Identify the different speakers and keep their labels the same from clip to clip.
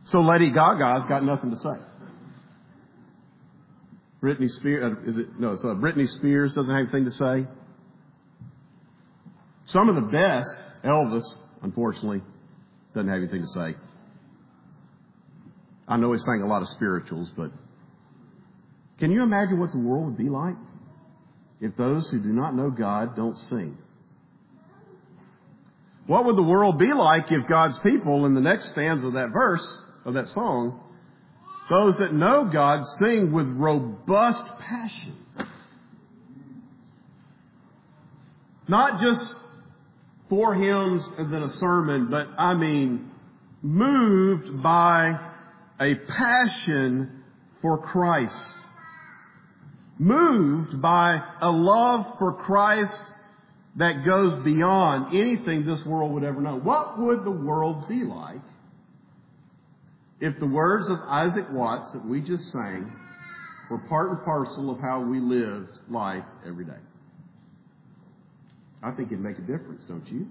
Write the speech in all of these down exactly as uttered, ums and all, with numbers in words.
Speaker 1: So Lady Gaga's got nothing to say. Britney Spears, is it? No, so Britney Spears doesn't have anything to say. Some of the best, Elvis, unfortunately, doesn't have anything to say. I know he sang a lot of spirituals, but can you imagine what the world would be like if those who do not know God don't sing? What would the world be like if God's people, in the next stanza of that verse, of that song, those that know God sing with robust passion? Not just four hymns and then a sermon, but I mean moved by a passion for Christ. Moved by a love for Christ that goes beyond anything this world would ever know. What would the world be like if the words of Isaac Watts that we just sang were part and parcel of how we lived life every day? I think it'd make a difference, don't you?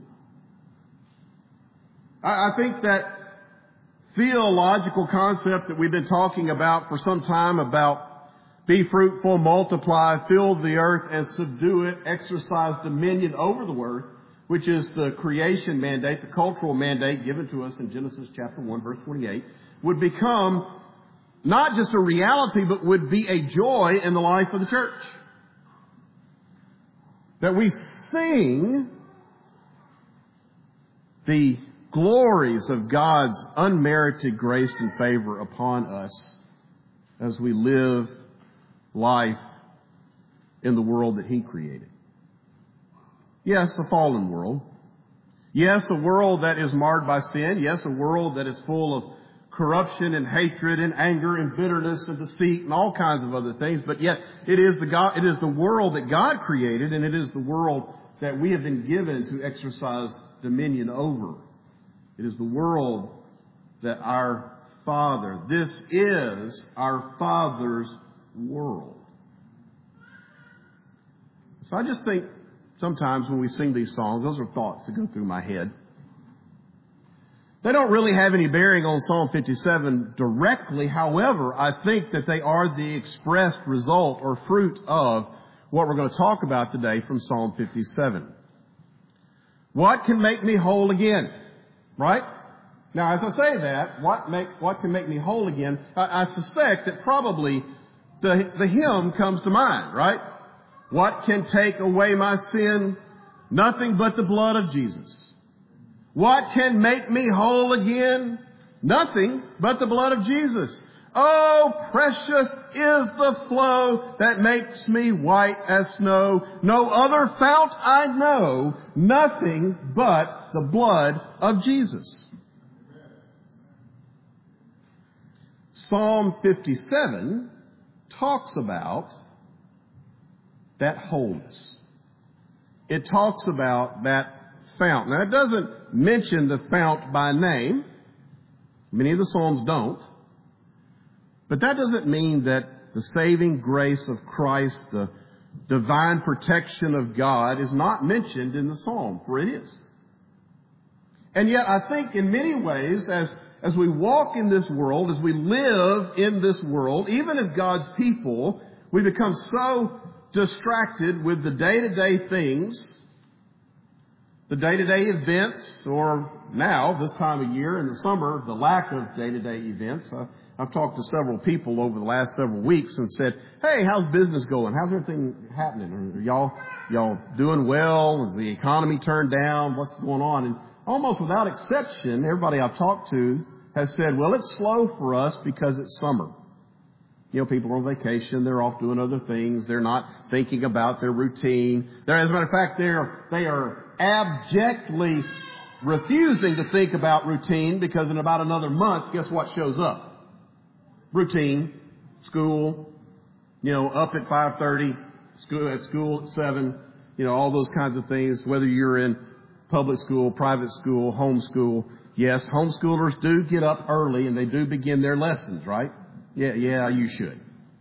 Speaker 1: I, I think that theological concept that we've been talking about for some time about be fruitful, multiply, fill the earth and subdue it, exercise dominion over the earth, which is the creation mandate, the cultural mandate given to us in Genesis chapter one, verse twenty-eight, would become not just a reality, but would be a joy in the life of the church. That we sing the glories of God's unmerited grace and favor upon us as we live life in the world that He created. Yes, a fallen world. Yes, a world that is marred by sin. Yes, a world that is full of corruption and hatred and anger and bitterness and deceit and all kinds of other things. But yet, it is the God, it is the world that God created, and it is the world that we have been given to exercise dominion over. It is the world that our Father, this is our Father's world. So I just think sometimes when we sing these songs, those are thoughts that go through my head. They don't really have any bearing on Psalm fifty-seven directly. However, I think that they are the expressed result or fruit of what we're going to talk about today from Psalm fifty-seven. What can make me whole again? Right? Now, as I say that, what make what can make me whole again? I, I suspect that probably the, the hymn comes to mind, right? What can take away my sin? Nothing but the blood of Jesus. What can make me whole again? Nothing but the blood of Jesus. Oh, precious is the flow that makes me white as snow. No other fount I know, nothing but the blood of Jesus. Psalm fifty-seven talks about that wholeness. It talks about that fount. Now, it doesn't mention the fount by name. Many of the Psalms don't. But that doesn't mean that the saving grace of Christ, the divine protection of God, is not mentioned in the Psalm, for it is. And yet, I think in many ways, as, as we walk in this world, as we live in this world, even as God's people, we become so distracted with the day-to-day things, the day-to-day events, or now, this time of year, in the summer, the lack of day-to-day events. Uh, I've talked to several people over the last several weeks and said, hey, how's business going? How's everything happening? Are y'all, y'all doing well? Is the economy turned down? What's going on? And almost without exception, everybody I've talked to has said, well, it's slow for us because it's summer. You know, people are on vacation. They're off doing other things. They're not thinking about their routine. They're, as a matter of fact, they're, they are abjectly refusing to think about routine because in about another month, guess what shows up? Routine, school, you know, up at five thirty, school at school at seven, you know, all those kinds of things, whether you're in public school, private school, homeschool. Yes, homeschoolers do get up early and they do begin their lessons, right? Yeah, yeah, you should.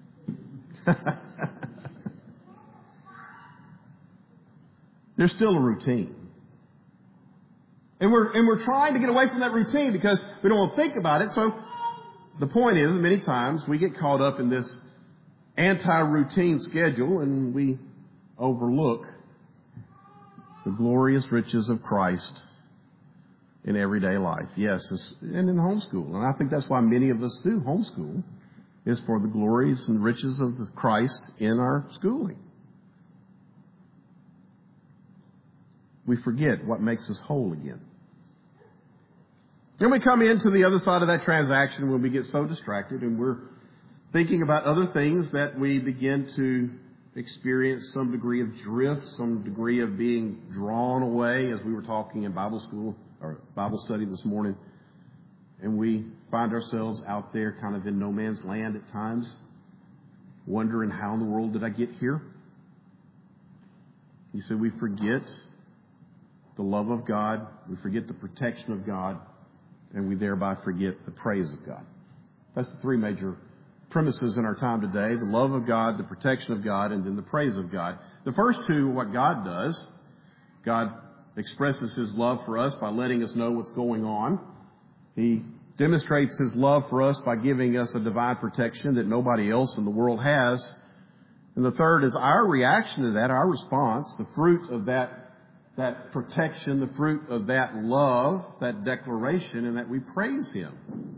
Speaker 1: There's still a routine. And we're, and we're trying to get away from that routine because we don't want to think about it. So the point is, many times we get caught up in this anti-routine schedule and we overlook the glorious riches of Christ in everyday life. Yes, and in homeschool. And I think that's why many of us do homeschool, is for the glories and riches of Christ in our schooling. We forget what makes us whole again. Then we come into the other side of that transaction when we get so distracted and we're thinking about other things that we begin to experience some degree of drift, some degree of being drawn away, as we were talking in Bible school or Bible study this morning. And we find ourselves out there kind of in no man's land at times, wondering how in the world did I get here? You see, we forget the love of God, we forget the protection of God, and we thereby forget the praise of God. That's the three major premises in our time today: the love of God, the protection of God, and then the praise of God. The first two are what God does. God expresses His love for us by letting us know what's going on. He demonstrates His love for us by giving us a divine protection that nobody else in the world has. And the third is our reaction to that, our response, the fruit of that that protection, the fruit of that love, that declaration, and that we praise Him.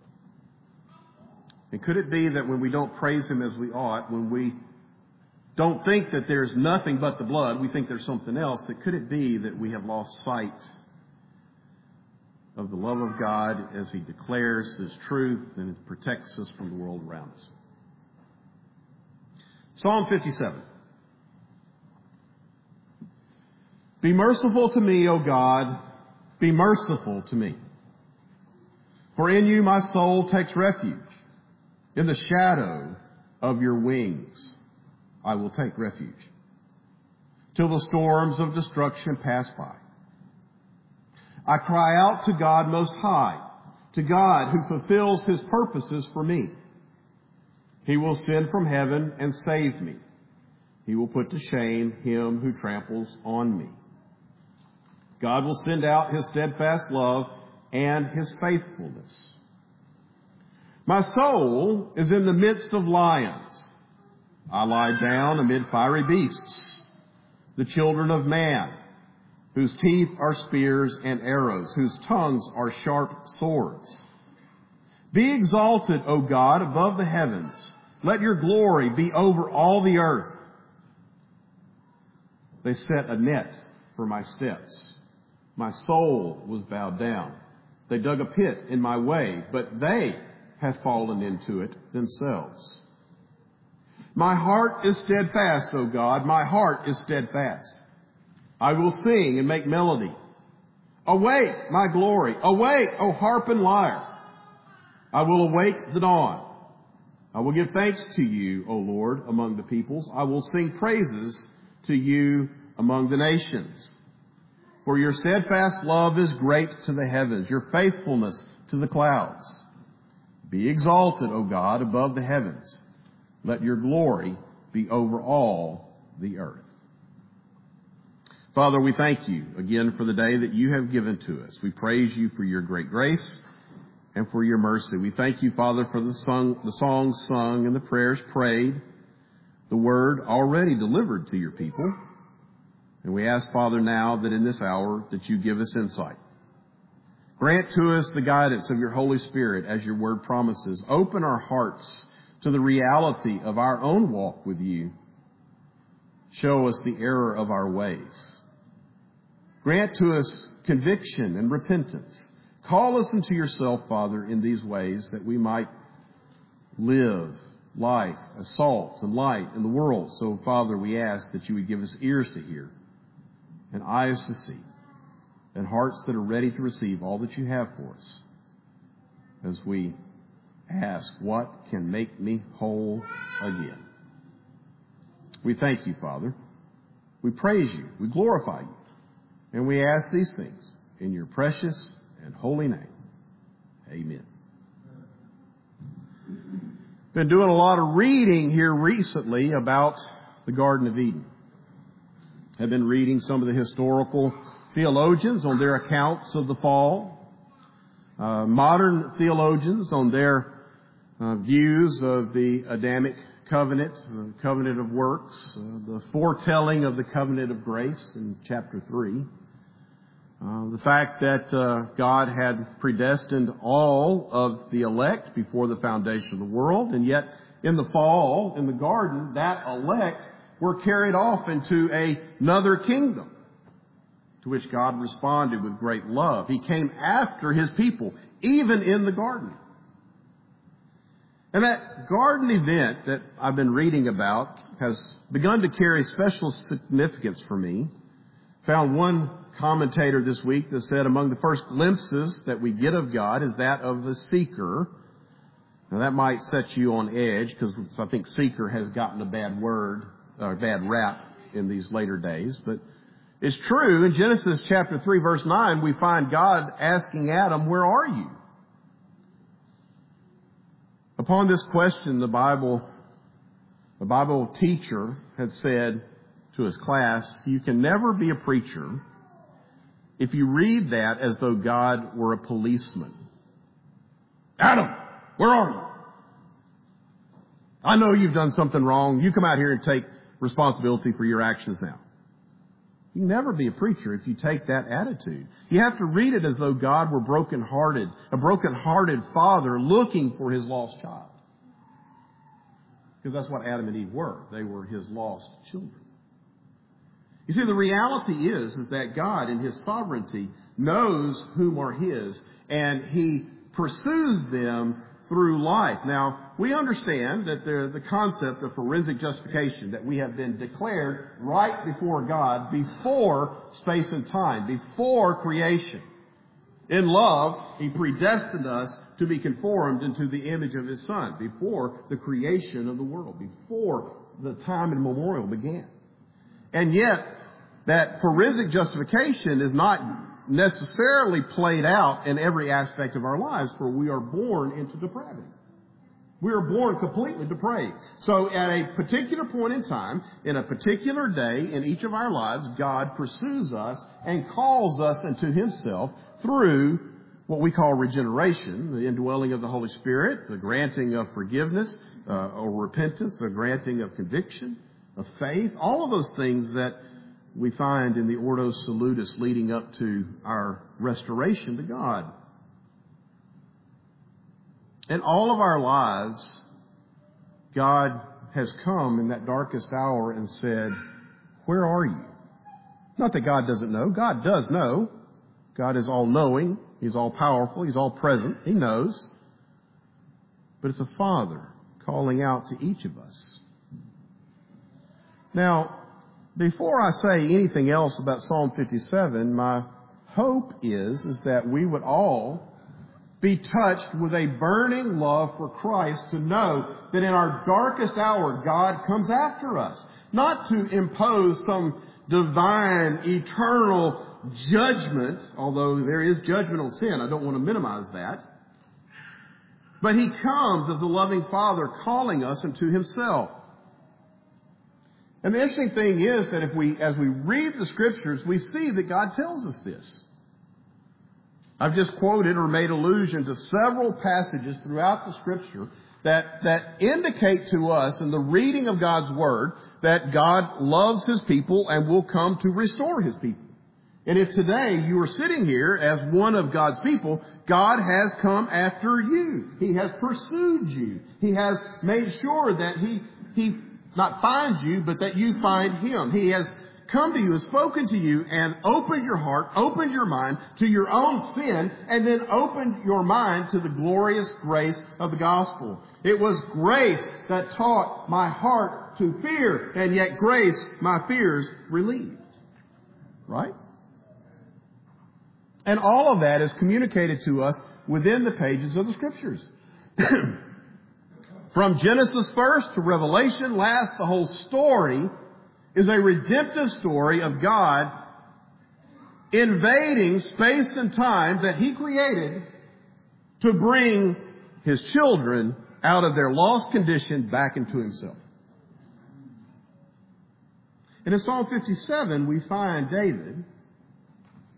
Speaker 1: And could it be that when we don't praise Him as we ought, when we don't think that there's nothing but the blood, we think there's something else, that could it be that we have lost sight of the love of God as He declares His truth and protects us from the world around us? Psalm fifty-seven. Be merciful to me, O God, be merciful to me. For in you my soul takes refuge. In the shadow of your wings I will take refuge, till the storms of destruction pass by. I cry out to God Most High, to God who fulfills His purposes for me. He will send from heaven and save me. He will put to shame him who tramples on me. God will send out His steadfast love and His faithfulness. My soul is in the midst of lions. I lie down amid fiery beasts, the children of man, whose teeth are spears and arrows, whose tongues are sharp swords. Be exalted, O God, above the heavens. Let your glory be over all the earth. They set a net for my steps. My soul was bowed down. They dug a pit in my way, but they have fallen into it themselves. My heart is steadfast, O God. My heart is steadfast. I will sing and make melody. Awake, my glory. Awake, O harp and lyre. I will awake the dawn. I will give thanks to you, O Lord, among the peoples. I will sing praises to you among the nations. For your steadfast love is great to the heavens, your faithfulness to the clouds. Be exalted, O God, above the heavens. Let your glory be over all the earth. Father, we thank you again for the day that you have given to us. We praise you for your great grace and for your mercy. We thank you, Father, for the song, the songs sung and the prayers prayed, the word already delivered to your people. And we ask, Father, now that in this hour that you give us insight. Grant to us the guidance of your Holy Spirit as your word promises. Open our hearts to the reality of our own walk with you. Show us the error of our ways. Grant to us conviction and repentance. Call us into yourself, Father, in these ways that we might live life as salt and light in the world. So, Father, we ask that you would give us ears to hear and eyes to see and hearts that are ready to receive all that you have for us as we ask, what can make me whole again? We thank you, Father. We praise you. We glorify you. And we ask these things in your precious and holy name. Amen. Been doing a lot of reading here recently about the Garden of Eden. I've been reading some of the historical theologians on their accounts of the fall, uh, modern theologians on their uh, views of the Adamic covenant, the covenant of works, uh, the foretelling of the covenant of grace in chapter three. Uh, the fact that uh, God had predestined all of the elect before the foundation of the world, and yet in the fall, in the garden, that elect were carried off into a, another kingdom, to which God responded with great love. He came after His people, even in the garden. And that garden event that I've been reading about has begun to carry special significance for me. Found one commentator this week that said among the first glimpses that we get of God is that of the seeker. Now that might set you on edge, because I think seeker has gotten a bad word, or a bad rap in these later days. But it's true. In Genesis chapter three, verse nine, we find God asking Adam, "Where are you?" Upon this question, the Bible, the Bible teacher had said to his class, "You can never be a preacher if you read that as though God were a policeman. Adam, where are you? I know you've done something wrong. You come out here and take responsibility for your actions now." You can never be a preacher if you take that attitude. You have to read it as though God were brokenhearted, a brokenhearted father looking for his lost child. Because that's what Adam and Eve were. They were his lost children. You see, the reality is, is that God in His sovereignty knows whom are His, and He pursues them through life. Now, we understand that the, the concept of forensic justification, that we have been declared right before God before space and time, before creation. In love, He predestined us to be conformed into the image of His Son before the creation of the world, before the time immemorial began. And yet, that forensic justification is not necessarily played out in every aspect of our lives, for we are born into depravity. We are born completely depraved. So at a particular point in time, in a particular day in each of our lives, God pursues us and calls us into Himself through what we call regeneration, the indwelling of the Holy Spirit, the granting of forgiveness uh, or repentance, the granting of conviction, of faith, all of those things that we find in the Ordo Salutis leading up to our restoration to God. In all of our lives, God has come in that darkest hour and said, "Where are you?" Not that God doesn't know. God does know. God is all-knowing. He's all-powerful. He's all-present. He knows. But it's a Father calling out to each of us. Now, before I say anything else about Psalm fifty-seven, my hope is, is that we would all be touched with a burning love for Christ, to know that in our darkest hour, God comes after us. Not to impose some divine, eternal judgment, although there is judgmental sin. I don't want to minimize that. But He comes as a loving Father calling us into Himself. And the interesting thing is that if we, as we read the Scriptures, we see that God tells us this. I've just quoted or made allusion to several passages throughout the Scripture that, that indicate to us in the reading of God's Word that God loves His people and will come to restore His people. And if today you are sitting here as one of God's people, God has come after you. He has pursued you. He has made sure that He, He not finds you, but that you find Him. He has come to you, has spoken to you, and opened your heart, opened your mind to your own sin, and then opened your mind to the glorious grace of the gospel. It was grace that taught my heart to fear, and yet grace my fears relieved. Right? And all of that is communicated to us within the pages of the Scriptures. From Genesis first to Revelation last, the whole story is a redemptive story of God invading space and time that He created to bring His children out of their lost condition back into Himself. And in Psalm fifty-seven, we find David.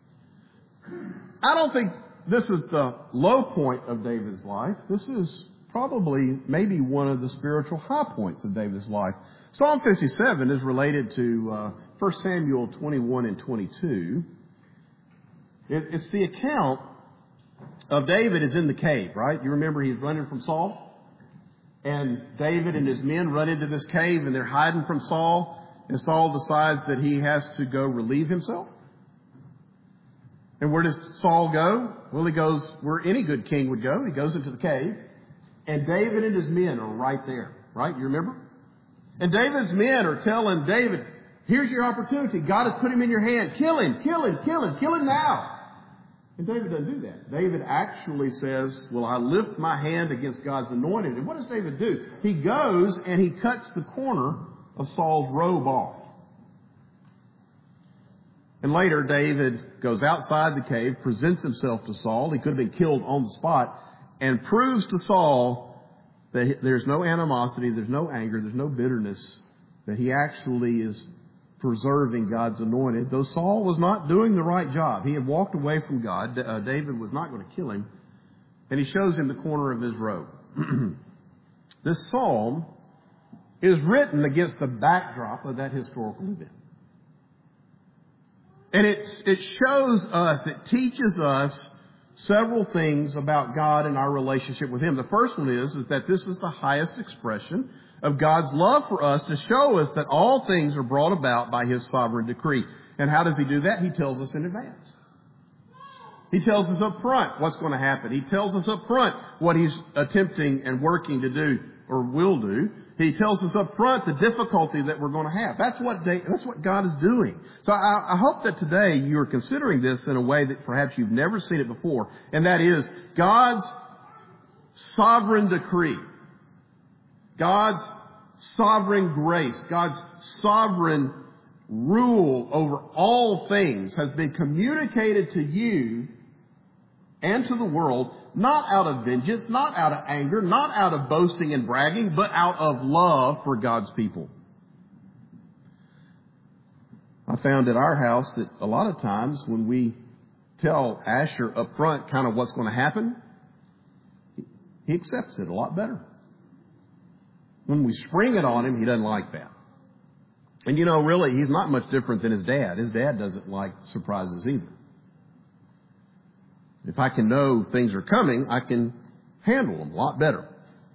Speaker 1: I don't think this is the low point of David's life. This is probably maybe one of the spiritual high points of David's life. Psalm fifty-seven is related to uh, First Samuel twenty-one and twenty-two. It, it's the account of David is in the cave, right? You remember he's running from Saul? And David and his men run into this cave and they're hiding from Saul. And Saul decides that he has to go relieve himself. And where does Saul go? Well, he goes where any good king would go. He goes into the cave. And David and his men are right there, right? You remember? And David's men are telling David, here's your opportunity. God has put him in your hand. Kill him, kill him, kill him, kill him now. And David doesn't do that. David actually says, well, I lift my hand against God's anointed. And what does David do? He goes and he cuts the corner of Saul's robe off. And later, David goes outside the cave, presents himself to Saul. He could have been killed on the spot, and proves to Saul that there's no animosity, there's no anger, there's no bitterness, that he actually is preserving God's anointed. Though Saul was not doing the right job, he had walked away from God. Uh, David was not going to kill him, and he shows him the corner of his robe. This psalm is written against the backdrop of that historical event. And it, it shows us, it teaches us several things about God and our relationship with Him. The first one is, is that this is the highest expression of God's love for us, to show us that all things are brought about by His sovereign decree. And how does He do that? He tells us in advance. He tells us up front what's going to happen. He tells us up front what He's attempting and working to do or will do. He tells us up front the difficulty that we're going to have. That's what they, that's what God is doing. So I, I hope that today you are considering this in a way that perhaps you've never seen it before, and that is God's sovereign decree. God's sovereign grace, God's sovereign rule over all things has been communicated to you and to the world, not out of vengeance, not out of anger, not out of boasting and bragging, but out of love for God's people. I found at our house that a lot of times when we tell Asher up front kind of what's going to happen, he accepts it a lot better. When we spring it on him, he doesn't like that. And you know, really, he's not much different than his dad. His dad doesn't like surprises either. If I can know things are coming, I can handle them a lot better.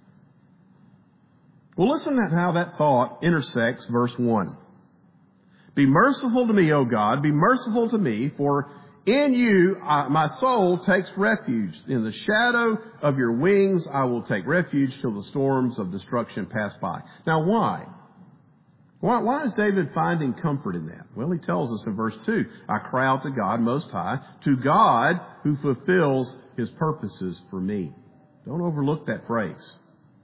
Speaker 1: Well, listen to how that thought intersects verse one. Be merciful to me, O God, be merciful to me, for in you uh, my soul takes refuge. In the shadow of your wings I will take refuge till the storms of destruction pass by. Now why? Why, why is David finding comfort in that? Well, he tells us in verse two, I cry out to God Most High, to God who fulfills His purposes for me. Don't overlook that phrase.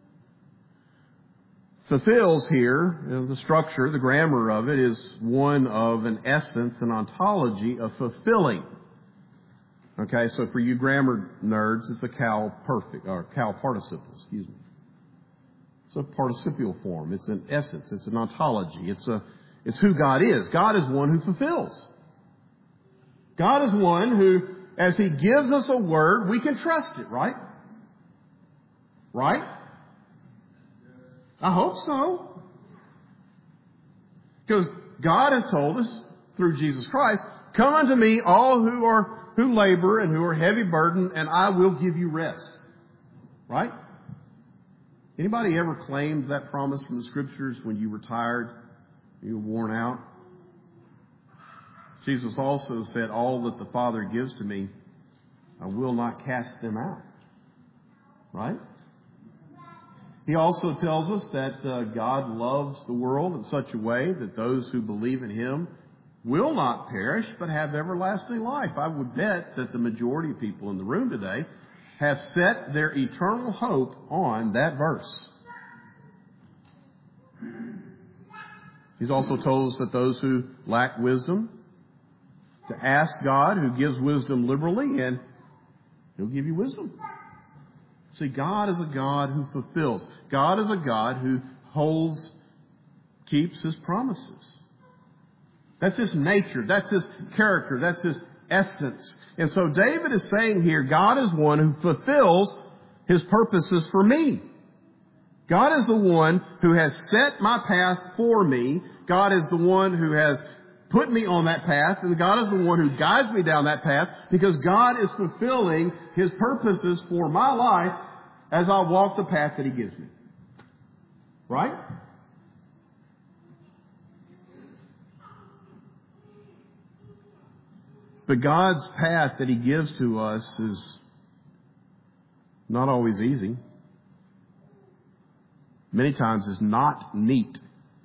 Speaker 1: Fulfills here, you know, the structure, the grammar of it is one of an essence, an ontology of fulfilling. Okay, so for you grammar nerds, it's a cal perfect, or cal participle, excuse me. It's a participial form. It's an essence. It's an ontology. It's a, it's who God is. God is one who fulfills. God is one who, as He gives us a word, we can trust it, right? Right? I hope so. Because God has told us through Jesus Christ, come unto me all who are, who labor and who are heavy burdened, and I will give you rest. Right? Anybody ever claimed that promise from the Scriptures when you were tired, you were worn out? Jesus also said, all that the Father gives to me, I will not cast them out. Right? He also tells us that uh, God loves the world in such a way that those who believe in Him will not perish, but have everlasting life. I would bet that the majority of people in the room today have set their eternal hope on that verse. He's also told us that those who lack wisdom, to ask God, who gives wisdom liberally, and He'll give you wisdom. See, God is a God who fulfills. God is a God who holds, keeps His promises. That's His nature. That's His character. That's His essence. And so David is saying here, God is one who fulfills His purposes for me. God is the one who has set my path for me. God is the one who has put me on that path, and God is the one who guides me down that path, because God is fulfilling His purposes for my life as I walk the path that He gives me. Right? But God's path that He gives to us is not always easy. Many times is not neat.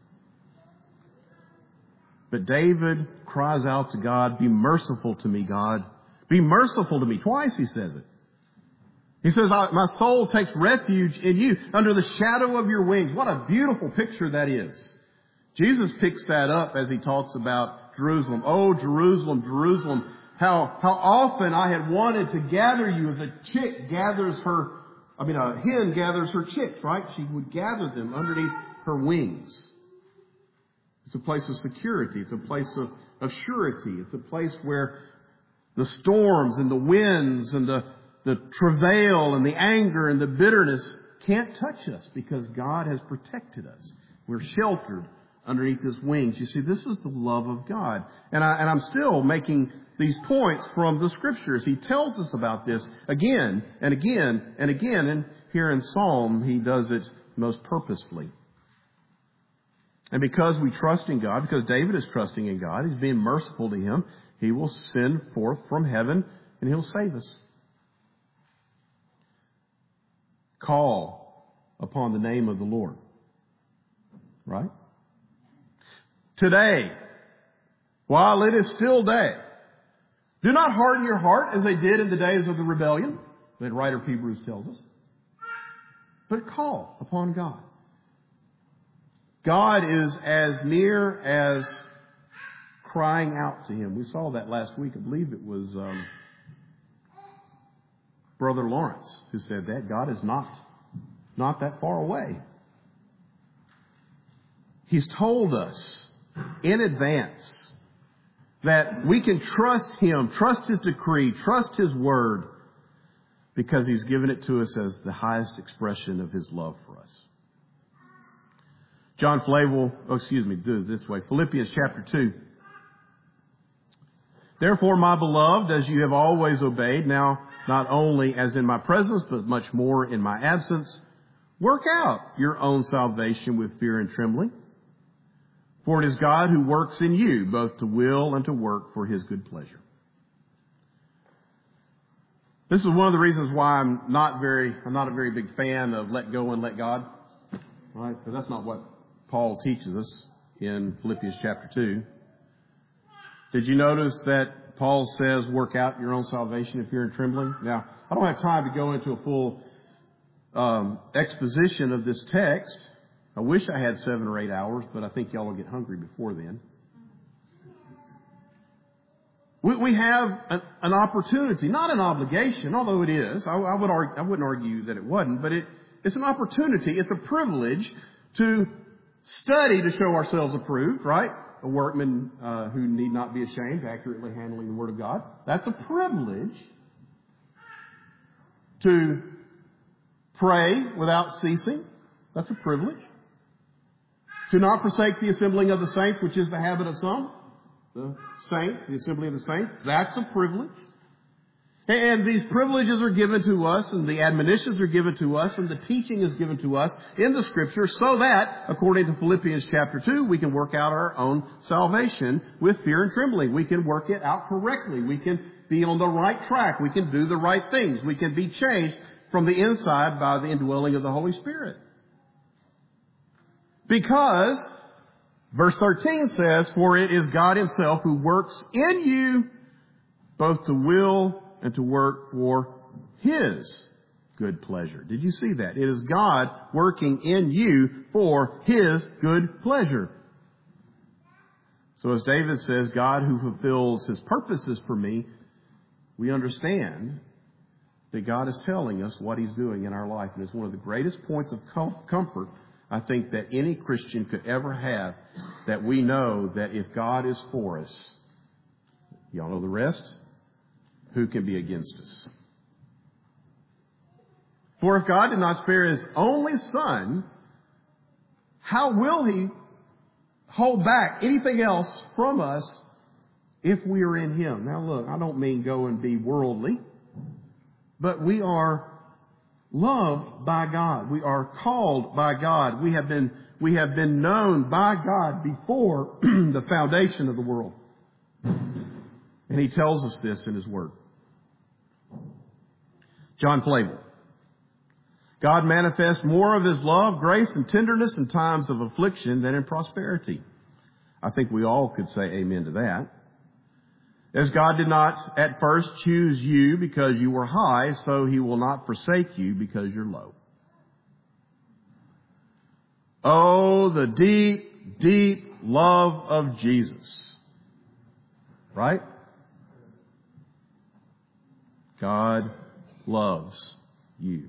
Speaker 1: But David cries out to God, "Be merciful to me, God. Be merciful to me." Twice he says it. He says, "My soul takes refuge in you under the shadow of your wings." What a beautiful picture that is. Jesus picks that up as He talks about Jerusalem. "Oh, Jerusalem, Jerusalem, how, how often I had wanted to gather you as a chick gathers her, I mean, a hen gathers her chicks," right? She would gather them underneath her wings. It's a place of security. It's a place of, of surety. It's a place where the storms and the winds and the, the travail and the anger and the bitterness can't touch us, because God has protected us. We're sheltered underneath His wings. You see, this is the love of God. And, I, and I'm still making these points from the Scriptures. He tells us about this again and again and again. And here in Psalm, He does it most purposefully. And because we trust in God, because David is trusting in God, he's being merciful to him, He will send forth from heaven and He'll save us. Call upon the name of the Lord. Right? Today, while it is still day, do not harden your heart as they did in the days of the rebellion, the writer of Hebrews tells us, but call upon God. God is as near as crying out to Him. We saw that last week. I believe it was um, Brother Lawrence who said that. God is not, not that far away. He's told us in advance that we can trust Him, trust His decree, trust His word, because He's given it to us as the highest expression of His love for us. John Flavel, oh, excuse me, do it this way. Philippians chapter two. "Therefore, my beloved, as you have always obeyed, now not only as in my presence, but much more in my absence, work out your own salvation with fear and trembling. For it is God who works in you, both to will and to work for His good pleasure." This is one of the reasons why I'm not very, I'm not a very big fan of let go and let God. Right? Because that's not what Paul teaches us in Philippians chapter two. Did you notice that Paul says, work out your own salvation in fear and trembling? Now, I don't have time to go into a full um, exposition of this text. I wish I had seven or eight hours, but I think y'all will get hungry before then. We, we have an, an opportunity, not an obligation, although it is. I, I, would argue, I wouldn't argue that it wasn't, but it, it's an opportunity. It's a privilege to study to show ourselves approved, right? A workman uh, who need not be ashamed, accurately handling the Word of God. That's a privilege. To pray without ceasing. That's a privilege. To not forsake the assembling of the saints, which is the habit of some. The saints, the assembly of the saints. That's a privilege. And these privileges are given to us, and the admonitions are given to us, and the teaching is given to us in the Scripture, so that, according to Philippians chapter two, we can work out our own salvation with fear and trembling. We can work it out correctly. We can be on the right track. We can do the right things. We can be changed from the inside by the indwelling of the Holy Spirit. Because, verse thirteen says, "For it is God Himself who works in you both to will and to work for His good pleasure." Did you see that? It is God working in you for His good pleasure. So as David says, God who fulfills His purposes for me, we understand that God is telling us what He's doing in our life. And it's one of the greatest points of comfort, I think, that any Christian could ever have, that we know that if God is for us, y'all know the rest? Who can be against us? For if God did not spare his only Son, how will he hold back anything else from us if we are in him? Now look, I don't mean go and be worldly, but we are loved by God. We are called by God. We have been, we have been known by God before the foundation of the world. And he tells us this in his word. John Flavel. God manifests more of his love, grace, and tenderness in times of affliction than in prosperity. I think we all could say amen to that. As God did not at first choose you because you were high, so he will not forsake you because you're low. Oh, the deep, deep love of Jesus. Right? God loves you.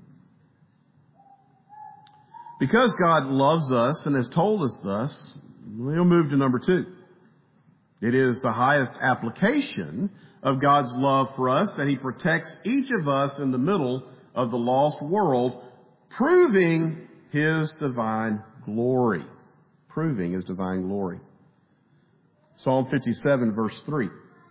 Speaker 1: Because God loves us and has told us thus, we'll move to number two. It is the highest application of God's love for us that he protects each of us in the middle of the lost world, proving his divine glory. Proving his divine glory. Psalm fifty-seven, verse three.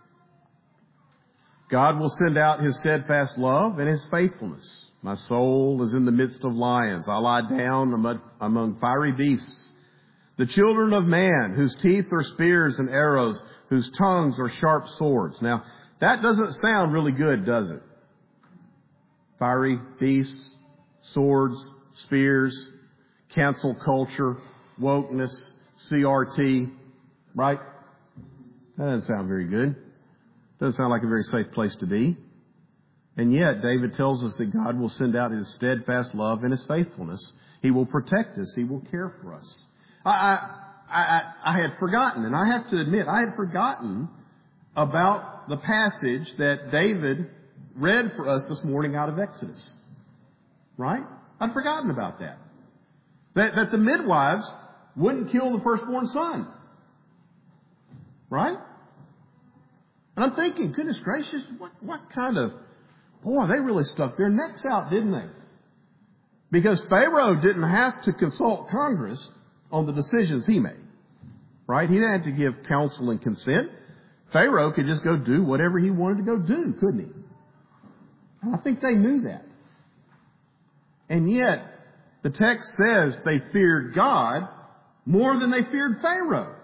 Speaker 1: God will send out his steadfast love and his faithfulness. My soul is in the midst of lions. I lie down among, among fiery beasts. The children of man, whose teeth are spears and arrows, whose tongues are sharp swords. Now, that doesn't sound really good, does it? Fiery beasts, swords, spears, cancel culture, wokeness, C R T, right? That doesn't sound very good. Doesn't sound like a very safe place to be. And yet, David tells us that God will send out his steadfast love and his faithfulness. He will protect us. He will care for us. I, I, I, I had forgotten, and I have to admit, I had forgotten about the passage that David read for us this morning out of Exodus. Right? I'd forgotten about that. That, that the midwives wouldn't kill the firstborn son. Right? And I'm thinking, goodness gracious, what, what kind of... Boy, they really stuck their necks out, didn't they? Because Pharaoh didn't have to consult Congress on the decisions he made. Right? He didn't have to give counsel and consent. Pharaoh could just go do whatever he wanted to go do, couldn't he? And I think they knew that. And yet, the text says they feared God more than they feared Pharaoh.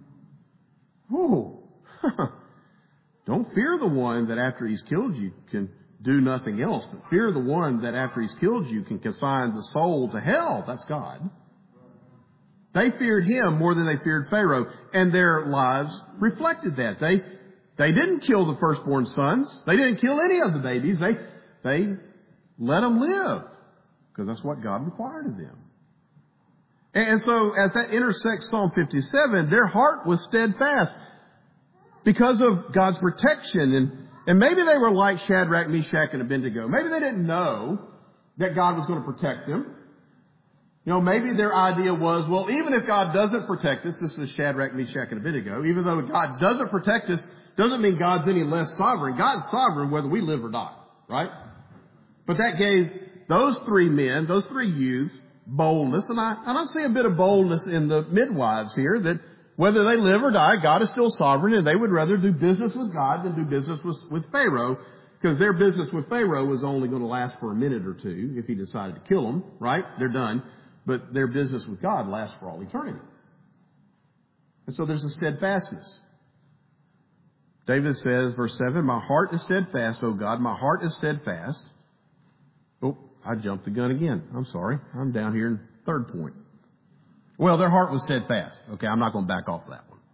Speaker 1: Oh, don't fear the one that after he's killed you can do nothing else, but fear the one that after he's killed you can consign the soul to hell. That's God. They feared him more than they feared Pharaoh, and their lives reflected that. They they didn't kill the firstborn sons. They didn't kill any of the babies. They they let them live because that's what God required of them. And so as that intersects Psalm fifty-seven, their heart was steadfast because of God's protection. And, and maybe they were like Shadrach, Meshach, and Abednego. Maybe they didn't know that God was going to protect them. You know, maybe their idea was, well, even if God doesn't protect us, this is Shadrach, Meshach, and Abednego, even though God doesn't protect us, doesn't mean God's any less sovereign. God's sovereign whether we live or die, right? But that gave those three men, those three youths, boldness. And I, and I see a bit of boldness in the midwives here, that whether they live or die, God is still sovereign, and they would rather do business with God than do business with, with Pharaoh, because their business with Pharaoh was only going to last for a minute or two if he decided to kill them, right? They're done. But their business with God lasts for all eternity. And so there's a steadfastness. David says, verse seven, my heart is steadfast, O God, my heart is steadfast. Oh, I jumped the gun again. I'm sorry. I'm down here in third point. Well, their heart was steadfast. Okay, I'm not going to back off that one.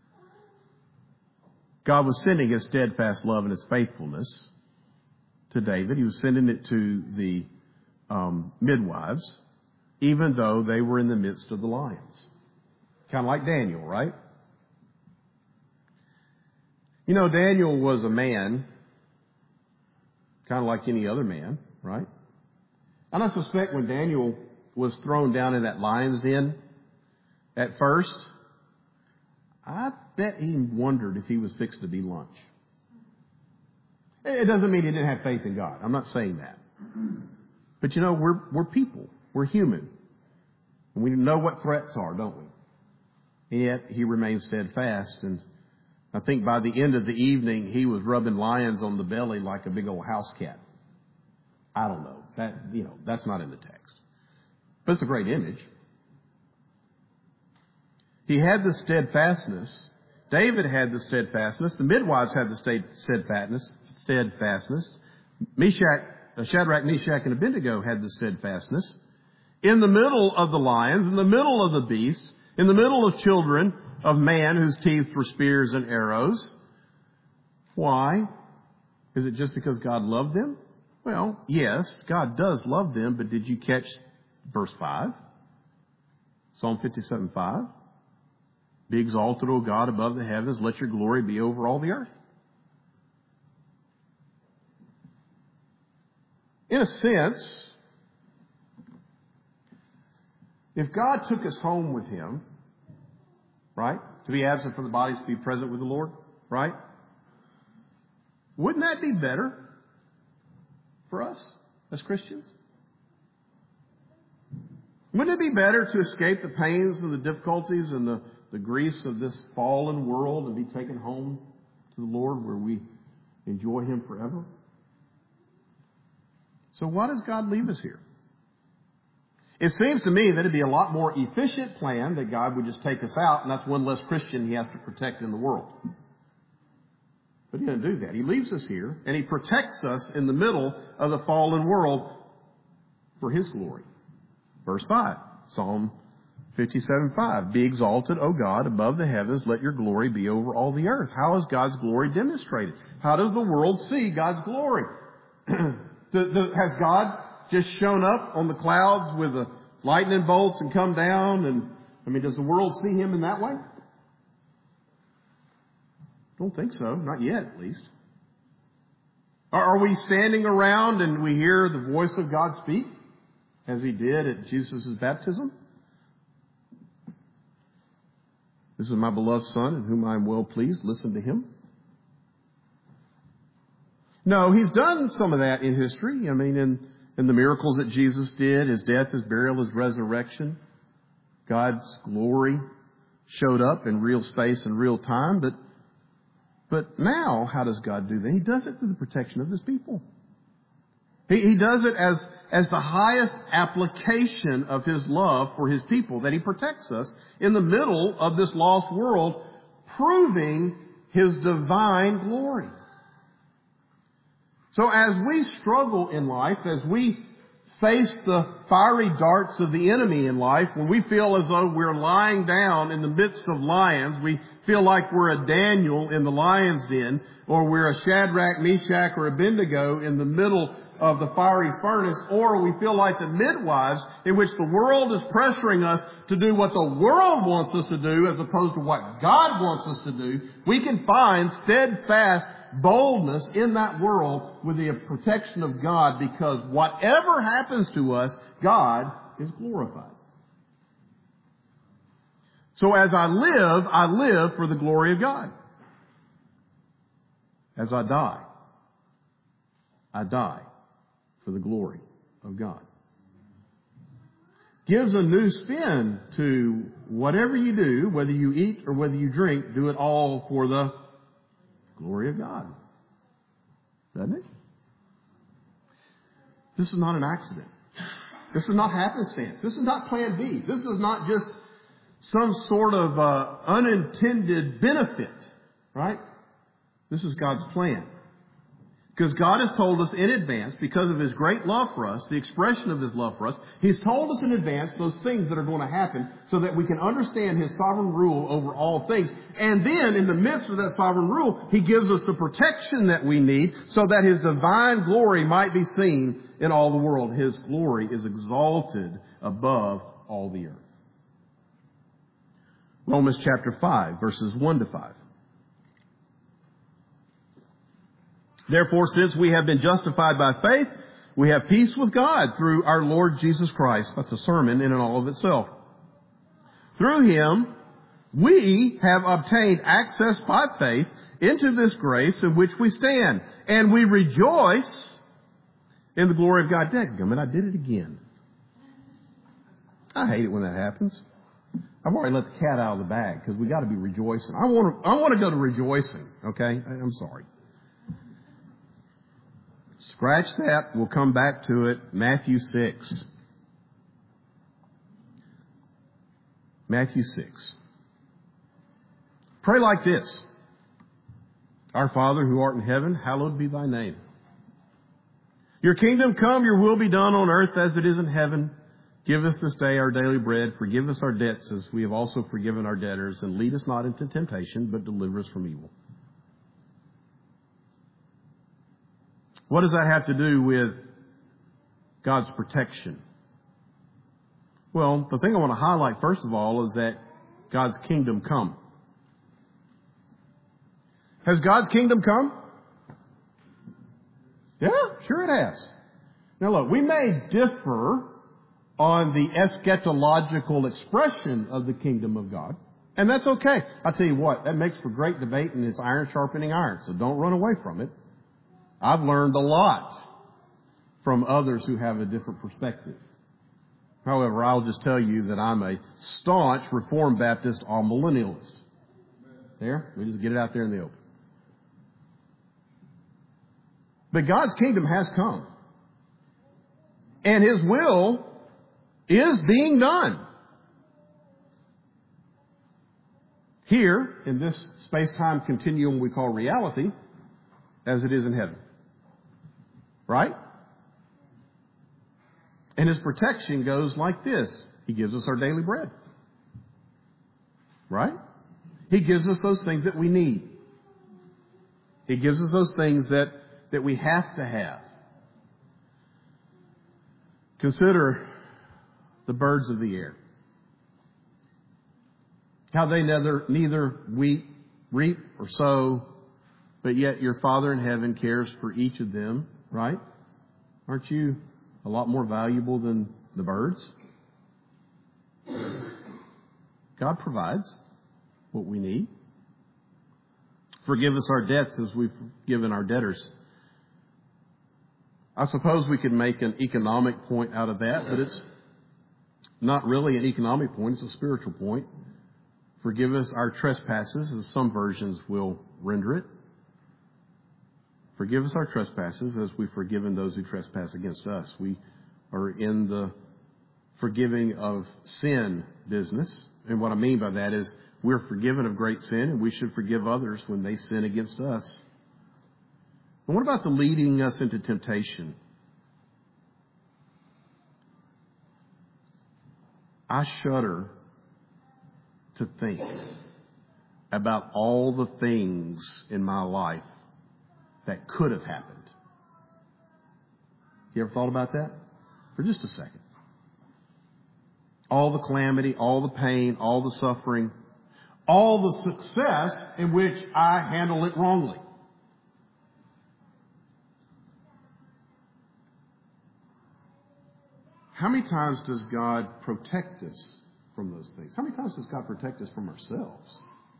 Speaker 1: God was sending his steadfast love and his faithfulness to David. He was sending it to the um, midwives, even though they were in the midst of the lions. Kind of like Daniel, right? You know, Daniel was a man, kind of like any other man, right? And I suspect when Daniel was thrown down in that lion's den at first, I bet he wondered if he was fixed to be lunch. It doesn't mean he didn't have faith in God. I'm not saying that. But you know, we're, we're people. We're human. And we know what threats are, don't we? And yet he remains steadfast. And I think by the end of the evening, he was rubbing lions on the belly like a big old house cat. I don't know. That, you know, that's not in the text. But it's a great image. He had the steadfastness. David had the steadfastness. The midwives had the steadfastness. Steadfastness. Meshach, Shadrach, Meshach, and Abednego had the steadfastness. In the middle of the lions, in the middle of the beast, in the middle of children of man whose teeth were spears and arrows. Why? Is it just because God loved them? Well, yes, God does love them, but did you catch verse five? Psalm fifty-seven five. Be exalted, O God, above the heavens. Let your glory be over all the earth. In a sense, if God took us home with Him, right? To be absent from the body is to be present with the Lord, right? Wouldn't that be better for us as Christians? Wouldn't it be better to escape the pains and the difficulties and the, the griefs of this fallen world and be taken home to the Lord where we enjoy Him forever? So why does God leave us here? It seems to me that it'd be a lot more efficient plan that God would just take us out, and that's one less Christian He has to protect in the world. But He doesn't do that. He leaves us here, and He protects us in the middle of the fallen world for His glory. Verse five, Psalm fifty-seven five. Be exalted, O God, above the heavens. Let your glory be over all the earth. How is God's glory demonstrated? How does the world see God's glory? the, the, has God just shown up on the clouds with the lightning bolts and come down? And I mean, does the world see Him in that way? Don't think so. Not yet, at least. Are we standing around and we hear the voice of God speak, as He did at Jesus' baptism? This is my beloved Son, in whom I am well pleased. Listen to Him. No, He's done some of that in history. I mean, in, in the miracles that Jesus did, His death, His burial, His resurrection, God's glory showed up in real space and real time. But But now, how does God do that? He does it through the protection of His people. He, he does it as, as the highest application of His love for His people, that He protects us in the middle of this lost world, proving His divine glory. So as we struggle in life, as we face the fiery darts of the enemy in life, when we feel as though we're lying down in the midst of lions, we feel like we're a Daniel in the lion's den, or we're a Shadrach, Meshach, or Abednego in the middle of the fiery furnace, or we feel like the midwives in which the world is pressuring us to do what the world wants us to do as opposed to what God wants us to do, we can find steadfast boldness in that world with the protection of God, because whatever happens to us, God is glorified. So as I live, I live for the glory of God. As I die, I die for the glory of God. Gives a new spin to whatever you do, whether you eat or whether you drink, do it all for the glory of God. Doesn't it? This is not an accident. This is not happenstance. This is not plan B. This is not just some sort of uh, unintended benefit, right? This is God's plan. Because God has told us in advance, because of His great love for us, the expression of His love for us, He's told us in advance those things that are going to happen so that we can understand His sovereign rule over all things. And then, in the midst of that sovereign rule, He gives us the protection that we need so that His divine glory might be seen in all the world. His glory is exalted above all the earth. Romans chapter five, verses one to five. Therefore, since we have been justified by faith, we have peace with God through our Lord Jesus Christ. That's a sermon in and all of itself. Through Him, we have obtained access by faith into this grace in which we stand. And we rejoice in the glory of God. Dadgummit, I did it again. I hate it when that happens. I've already let the cat out of the bag because we got to be rejoicing. I want to, I want to go to rejoicing, okay? I'm sorry. Scratch that. We'll come back to it. Matthew six. Matthew six. Pray like this. Our Father who art in heaven, hallowed be thy name. Your kingdom come, your will be done on earth as it is in heaven. Give us this day our daily bread. Forgive us our debts as we have also forgiven our debtors. And lead us not into temptation, but deliver us from evil. What does that have to do with God's protection? Well, the thing I want to highlight first of all is that God's kingdom come. Has God's kingdom come? Yeah, sure it has. Now look, we may differ on the eschatological expression of the kingdom of God. And that's okay. I'll tell you what, that makes for great debate, and it's iron sharpening iron. So don't run away from it. I've learned a lot from others who have a different perspective. However, I'll just tell you that I'm a staunch Reformed Baptist all-millennialist. There, we just get it out there in the open. But God's kingdom has come. And His will is being done. Here, in this space-time continuum we call reality, as it is in heaven. Right? And His protection goes like this. He gives us our daily bread. Right? He gives us those things that we need. He gives us those things that, that we have to have. Consider the birds of the air. How they neither, neither weep, reap or sow, but yet your Father in heaven cares for each of them, right? Aren't you a lot more valuable than the birds? God provides what we need. Forgive us our debts as we've given our debtors. I suppose we could make an economic point out of that, but it's not really an economic point, it's a spiritual point. Forgive us our trespasses, as some versions will render it. Forgive us our trespasses as we've forgiven those who trespass against us. We are in the forgiving of sin business. And what I mean by that is we're forgiven of great sin, and we should forgive others when they sin against us. But what about the leading us into temptation? I shudder to think about all the things in my life that could have happened. You ever thought about that? For just a second. All the calamity, all the pain, all the suffering, all the success in which I handle it wrongly. How many times does God protect us from those things? How many times does God protect us from ourselves?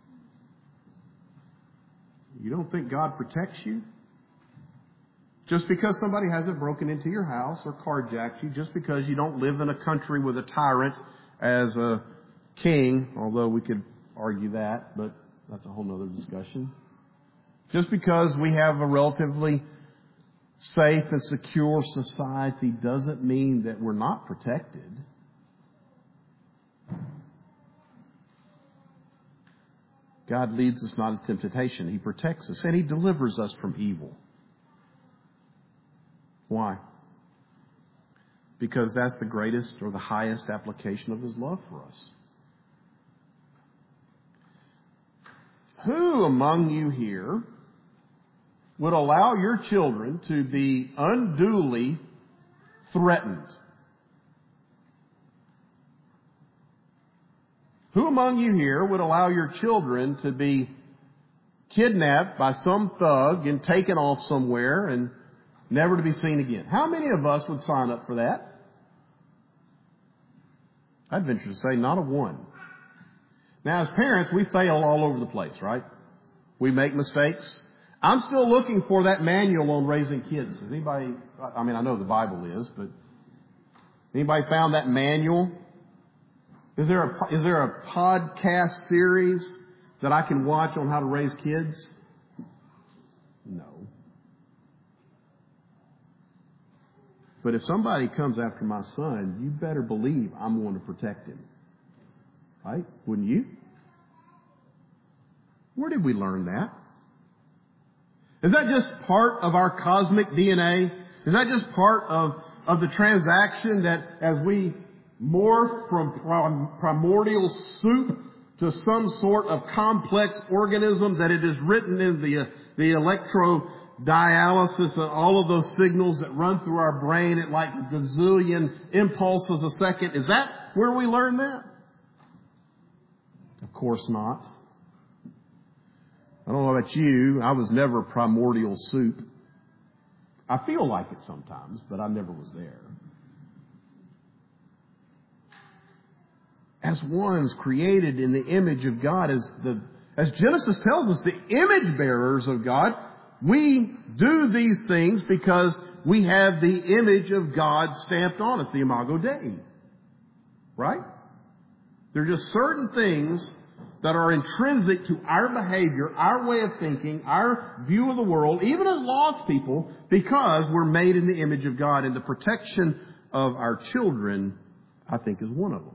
Speaker 1: You don't think God protects you? Just because somebody hasn't broken into your house or carjacked you, just because you don't live in a country with a tyrant as a king, although we could argue that, but that's a whole other discussion. Just because we have a relatively safe and secure society doesn't mean that we're not protected. God leads us not into temptation. He protects us and He delivers us from evil. Why? Because that's the greatest or the highest application of His love for us. Who among you here would allow your children to be unduly threatened? Who among you here would allow your children to be kidnapped by some thug and taken off somewhere and never to be seen again? How many of us would sign up for that? I'd venture to say not a one. Now, as parents, we fail all over the place, right? We make mistakes. I'm still looking for that manual on raising kids. Does anybody, I mean, I know the Bible is, but anybody found that manual? Is there a, is there a podcast series that I can watch on how to raise kids? No. But if somebody comes after my son, you better believe I'm going to protect him. Right? Wouldn't you? Where did we learn that? Is that just part of our cosmic D N A? Is that just part of, of the transaction that as we morph from prim- primordial soup to some sort of complex organism, that it is written in the, uh, the electrodialysis and all of those signals that run through our brain at like a gazillion impulses a second? Is that where we learn that? Of course not. I don't know about you. I was never primordial soup. I feel like it sometimes, but I never was there. As ones created in the image of God, as the as Genesis tells us, the image bearers of God, we do these things because we have the image of God stamped on us, the Imago Dei. Right? There are just certain things that are intrinsic to our behavior, our way of thinking, our view of the world, even as lost people, because we're made in the image of God. And the protection of our children, I think, is one of them.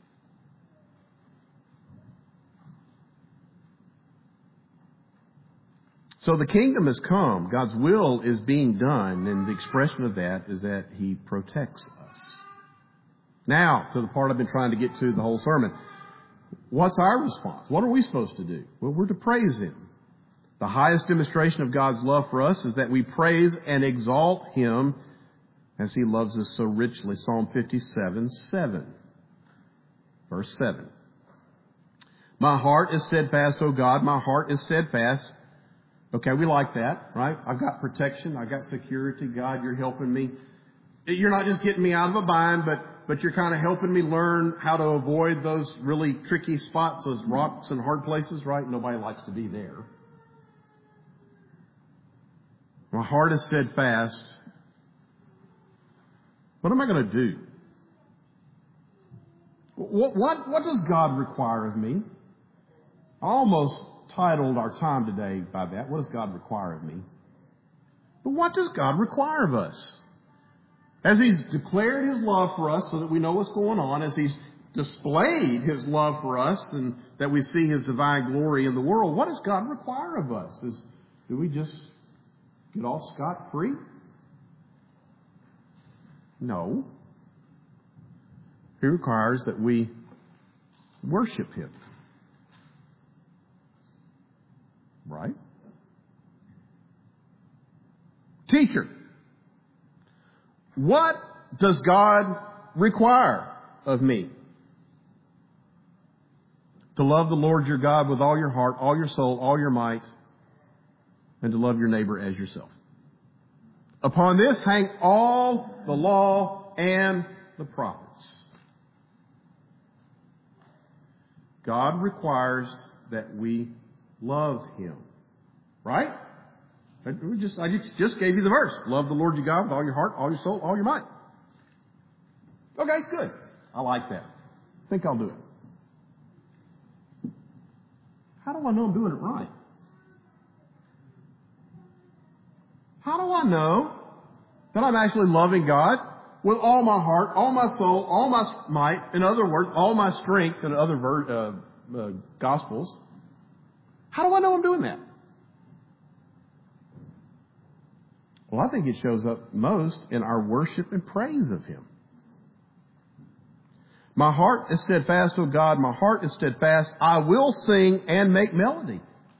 Speaker 1: So the kingdom has come. God's will is being done, and the expression of that is that He protects us. Now, to the part I've been trying to get to the whole sermon. What's our response? What are we supposed to do? Well, we're to praise Him. The highest demonstration of God's love for us is that we praise and exalt Him as He loves us so richly. Psalm fifty-seven, seven. Verse seven. My heart is steadfast, O God. My heart is steadfast. Okay, we like that, right? I've got protection. I've got security. God, you're helping me. You're not just getting me out of a bind, but but you're kind of helping me learn how to avoid those really tricky spots, those rocks and hard places, right? Nobody likes to be there. My heart is steadfast. What am I going to do? What, what, what does God require of me? I almost titled our time today by that. What does God require of me? But what does God require of us? As He's declared His love for us so that we know what's going on, as He's displayed His love for us and that we see His divine glory in the world, what does God require of us? Is, do we just get off scot-free? No. He requires that we worship Him. Right? Teacher, what does God require of me? To love the Lord your God with all your heart, all your soul, all your might, and to love your neighbor as yourself. Upon this hang all the law and the prophets. God requires that we love Him. Right? I just, I just gave you the verse. Love the Lord your God with all your heart, all your soul, all your might. Okay, good. I like that. I think I'll do it. How do I know I'm doing it right? How do I know that I'm actually loving God with all my heart, all my soul, all my might, in other words, all my strength, in other ver- uh, uh, Gospels? How do I know I'm doing that? Well, I think it shows up most in our worship and praise of Him. My heart is steadfast, O God. My heart is steadfast. I will sing and make melody.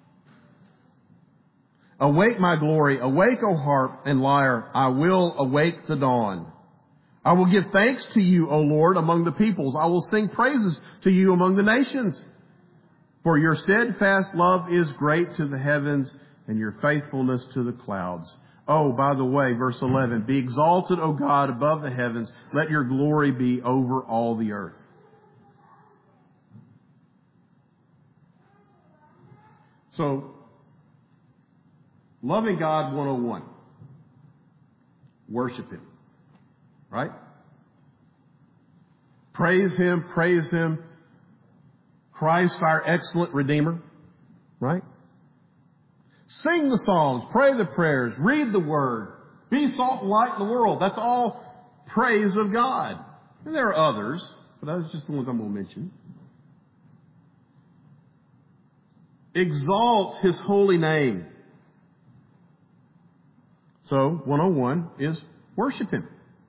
Speaker 1: Awake my glory. Awake, O harp and lyre. I will awake the dawn. I will give thanks to you, O Lord, among the peoples. I will sing praises to you among the nations. For your steadfast love is great to the heavens and your faithfulness to the clouds. Oh, by the way, verse eleven, be exalted, O God, above the heavens. Let your glory be over all the earth. So, Loving God one oh one. Worship Him. Right? Praise Him, praise Him. Christ, our excellent Redeemer. Right? Sing the songs, pray the prayers, read the Word, be salt and light in the world. That's all praise of God. And there are others, but those are just the ones I'm going to mention. Exalt His holy name. So, one oh one is worship Him.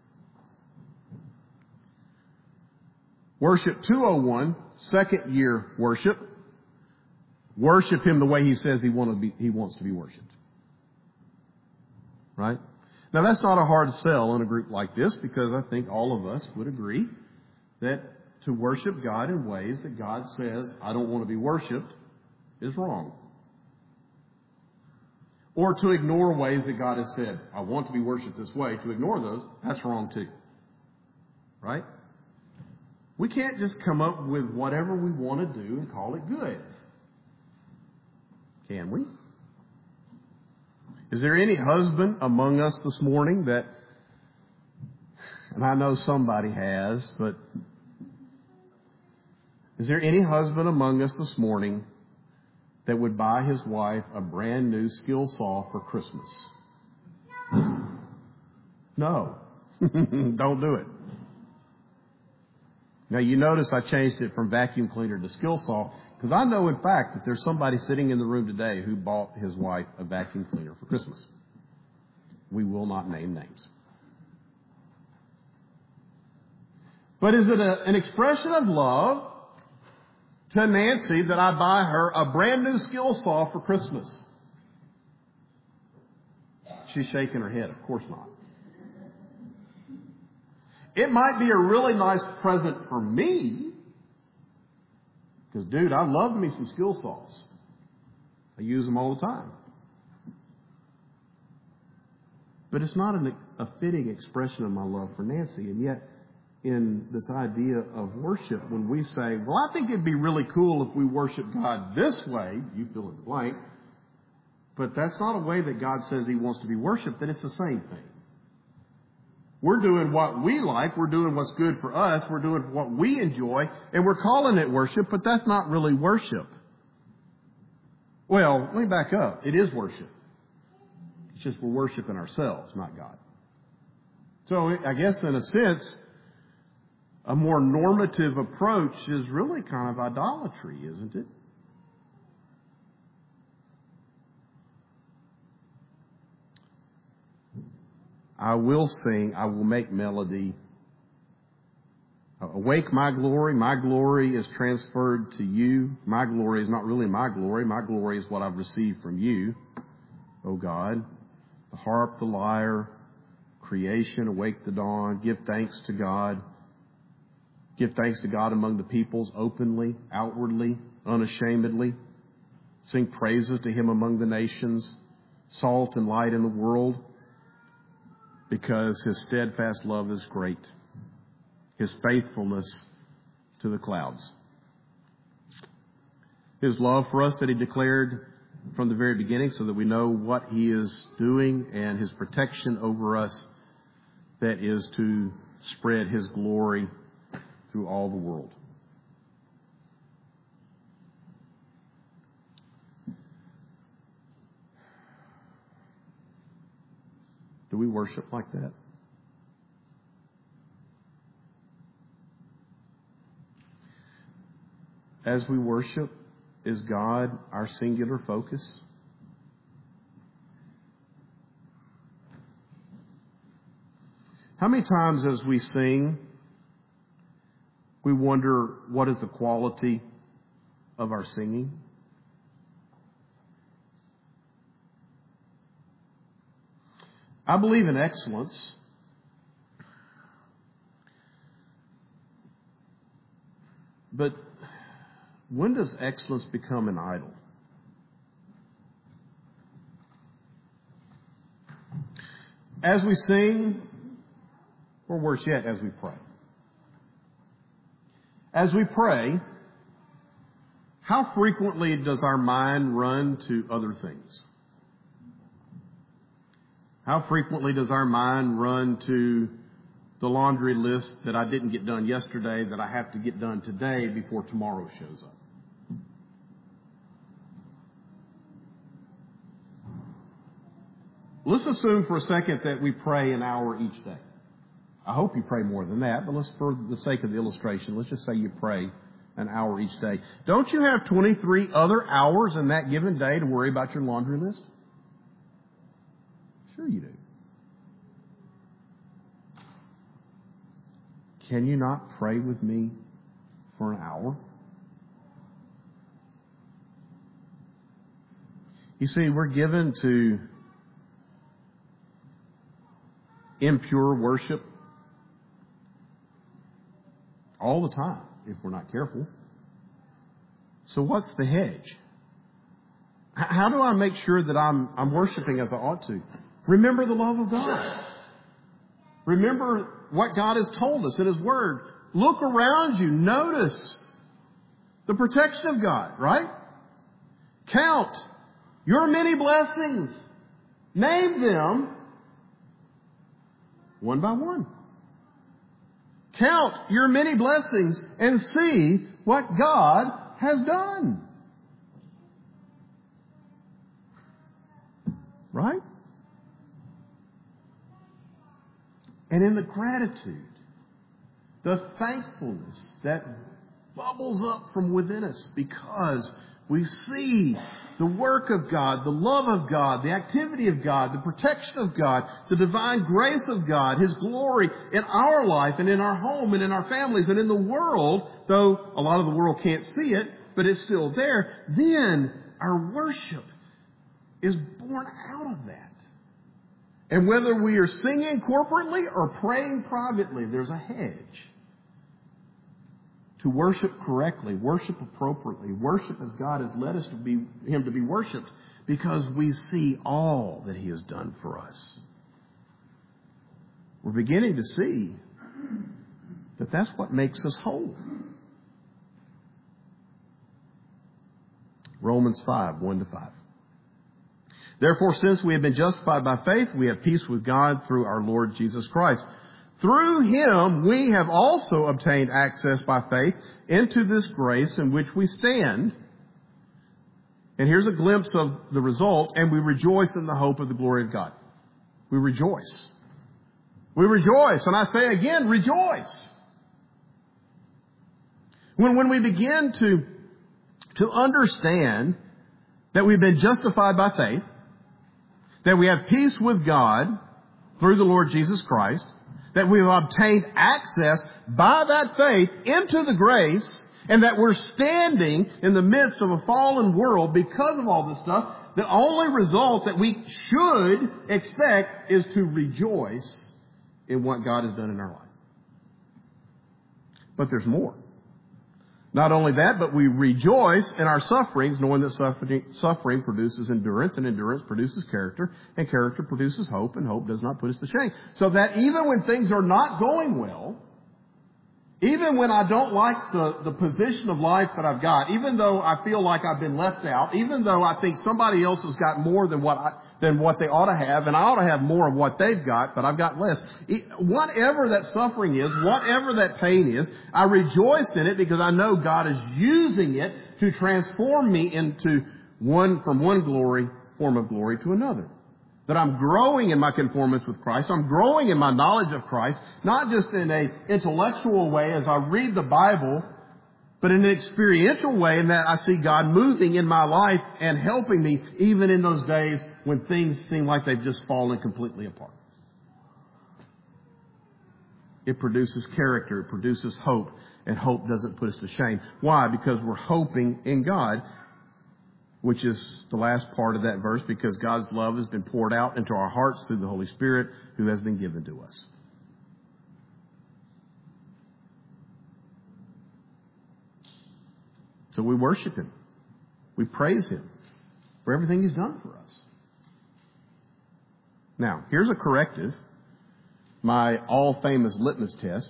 Speaker 1: Worship two oh one, second year worship. Worship Him the way He says He, want to be, he wants to be worshipped. Right? Now that's not a hard sell in a group like this, because I think all of us would agree that to worship God in ways that God says, I don't want to be worshipped, is wrong. Or to ignore ways that God has said, I want to be worshipped this way, to ignore those, that's wrong too. Right? We can't just come up with whatever we want to do and call it good. Can we? Is there any husband among us this morning that, and I know somebody has, but is there any husband among us this morning that would buy his wife a brand new skill saw for Christmas? No. Don't do it. Now you notice I changed it from vacuum cleaner to skill saw, because I know in fact that there's somebody sitting in the room today who bought his wife a vacuum cleaner for Christmas. We will not name names. But is it a, an expression of love to Nancy that I buy her a brand new skill saw for Christmas? She's shaking her head. Of course not. It might be a really nice present for me, because, dude, I love me some skill saws. I use them all the time. But it's not an, a fitting expression of my love for Nancy. And yet, in this idea of worship, when we say, well, I think it'd be really cool if we worship God this way, you fill in the blank, but that's not a way that God says He wants to be worshiped, then it's the same thing. We're doing what we like. We're doing what's good for us. We're doing what we enjoy. And we're calling it worship, but that's not really worship. Well, let me back up. It is worship. It's just we're worshiping ourselves, not God. So I guess in a sense, a more normative approach is really kind of idolatry, isn't it? I will sing, I will make melody. Awake my glory. My glory is transferred to you. My glory is not really my glory. My glory is what I've received from you, O God. The harp, the lyre, creation, awake the dawn. Give thanks to God. Give thanks to God among the peoples, openly, outwardly, unashamedly. Sing praises to Him among the nations. Salt and light in the world. Because His steadfast love is great. His faithfulness to the clouds. His love for us that He declared from the very beginning, so that we know what He is doing, and His protection over us that is to spread His glory through all the world. Do we worship like that? As we worship, is God our singular focus? How many times as we sing, we wonder what is the quality of our singing? I believe in excellence. But when does excellence become an idol? As we sing, or worse yet, as we pray. As we pray, how frequently does our mind run to other things? How frequently does our mind run to the laundry list that I didn't get done yesterday that I have to get done today before tomorrow shows up? Let's assume for a second that we pray an hour each day. I hope you pray more than that, but let's, for the sake of the illustration, let's just say you pray an hour each day. Don't you have twenty-three other hours in that given day to worry about your laundry list? Sure you do. Can you not pray with me for an hour? You see, we're given to impure worship all the time if we're not careful. So what's the hedge? How do I make sure that I'm, I'm worshiping as I ought to? Remember the love of God. Remember what God has told us in His Word. Look around you. Notice the protection of God, right? Count your many blessings. Name them one by one. Count your many blessings and see what God has done. Right? And in the gratitude, the thankfulness that bubbles up from within us because we see the work of God, the love of God, the activity of God, the protection of God, the divine grace of God, His glory in our life and in our home and in our families and in the world, though a lot of the world can't see it, but it's still there, then our worship is born out of that. And whether we are singing corporately or praying privately, there's a hedge. To worship correctly, worship appropriately, worship as God has led us to be, Him to be worshipped, because we see all that He has done for us. We're beginning to see that that's what makes us whole. Romans five, one to five. Therefore, since we have been justified by faith, we have peace with God through our Lord Jesus Christ. Through Him, we have also obtained access by faith into this grace in which we stand. And here's a glimpse of the result. And we rejoice in the hope of the glory of God. We rejoice. We rejoice. And I say again, rejoice. When, when we begin to, to understand that we've been justified by faith, that we have peace with God through the Lord Jesus Christ, that we've obtained access by that faith into the grace, and that we're standing in the midst of a fallen world because of all this stuff, the only result that we should expect is to rejoice in what God has done in our life. But there's more. Not only that, but we rejoice in our sufferings, knowing that suffering, suffering produces endurance, and endurance produces character, and character produces hope, and hope does not put us to shame. So that even when things are not going well, even when I don't like the, the position of life that I've got, even though I feel like I've been left out, even though I think somebody else has got more than what I, than what they ought to have, and I ought to have more of what they've got, but I've got less. Whatever that suffering is, whatever that pain is, I rejoice in it because I know God is using it to transform me into one, from one glory, form of glory to another. That I'm growing in my conformance with Christ. I'm growing in my knowledge of Christ, not just in an intellectual way as I read the Bible, but in an experiential way in that I see God moving in my life and helping me even in those days when things seem like they've just fallen completely apart. It produces character. It produces hope. And hope doesn't put us to shame. Why? Because we're hoping in God, which is the last part of that verse, because God's love has been poured out into our hearts through the Holy Spirit who has been given to us. So we worship Him. We praise Him for everything He's done for us. Now, here's a corrective. My all-famous litmus test.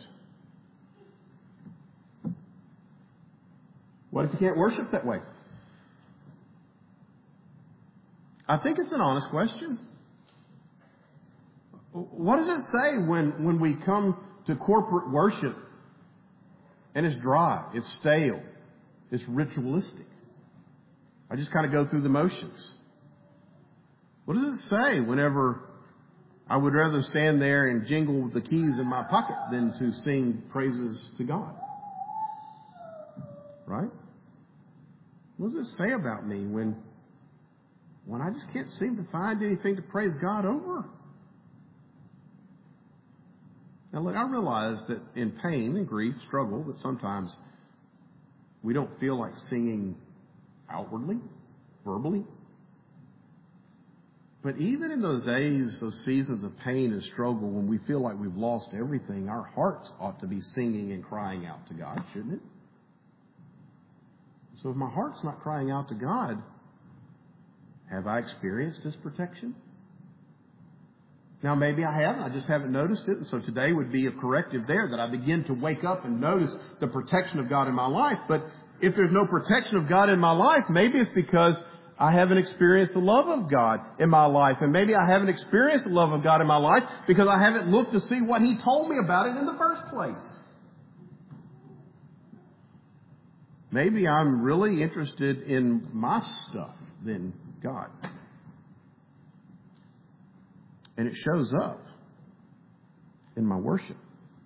Speaker 1: What if you can't worship that way? I think it's an honest question. What does it say when, when we come to corporate worship and it's dry, it's stale, it's ritualistic? I just kind of go through the motions. What does it say whenever I would rather stand there and jingle the keys in my pocket than to sing praises to God? Right? What does it say about me when, when I just can't seem to find anything to praise God over? Now look, I realize that in pain and grief, struggle, that sometimes we don't feel like singing outwardly, verbally. But even in those days, those seasons of pain and struggle, when we feel like we've lost everything, our hearts ought to be singing and crying out to God, shouldn't it? So if my heart's not crying out to God, have I experienced His protection? Now, maybe I haven't. I just haven't noticed it. And so today would be a corrective there, that I begin to wake up and notice the protection of God in my life. But if there's no protection of God in my life, maybe it's because I haven't experienced the love of God in my life. And maybe I haven't experienced the love of God in my life because I haven't looked to see what He told me about it in the first place. Maybe I'm really interested in my stuff than God. And it shows up in my worship.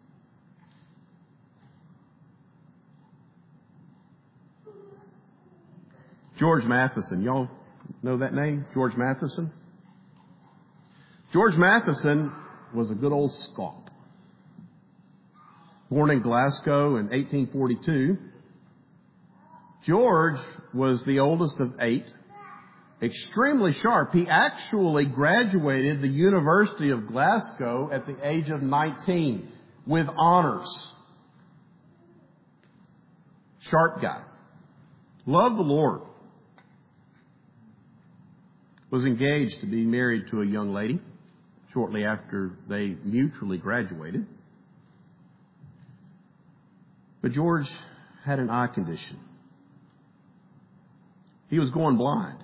Speaker 1: George Matheson. Y'all know that name? George Matheson? George Matheson was a good old Scot. Born in Glasgow in eighteen forty-two. George was the oldest of eight. Extremely sharp. He actually graduated the University of Glasgow at the age of nineteen with honors. Sharp guy. Loved the Lord. Was engaged to be married to a young lady shortly after they mutually graduated. But George had an eye condition. He was going blind.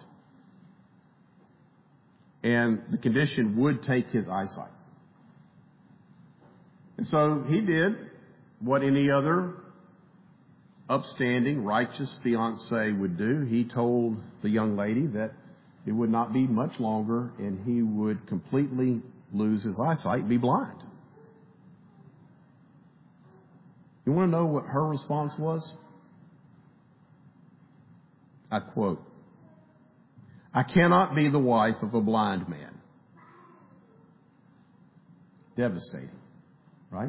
Speaker 1: And the condition would take his eyesight. And so he did what any other upstanding, righteous fiancé would do. He told the young lady that it would not be much longer and he would completely lose his eyesight and be blind. You want to know what her response was? I quote, "I cannot be the wife of a blind man." Devastating, right?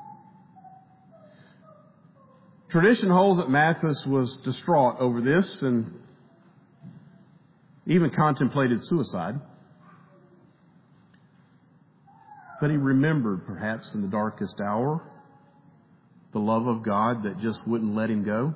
Speaker 1: Tradition holds that Mathis was distraught over this and even contemplated suicide. But he remembered, perhaps in the darkest hour, the love of God that just wouldn't let him go.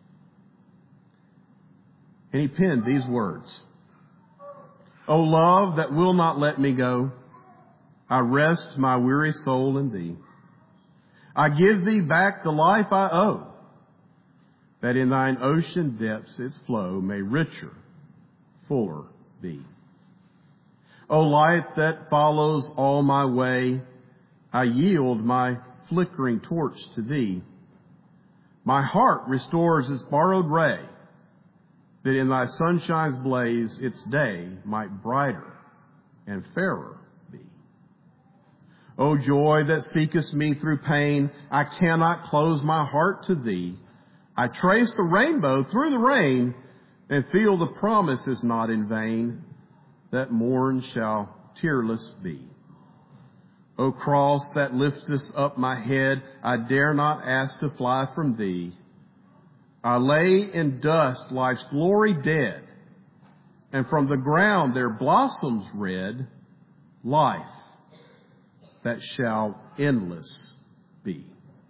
Speaker 1: And he penned these words. "O love that will not let me go, I rest my weary soul in Thee. I give Thee back the life I owe, that in Thine ocean depths its flow may richer, fuller be. O light that follows all my way, I yield my flickering torch to Thee. My heart restores its borrowed ray, that in Thy sunshine's blaze its day might brighter and fairer be. O joy that seekest me through pain, I cannot close my heart to Thee. I trace the rainbow through the rain and feel the promise is not in vain, that morn shall tearless be. O cross that liftest up my head, I dare not ask to fly from Thee. I lay in dust life's glory dead, and from the ground there blossoms red life that shall endless be.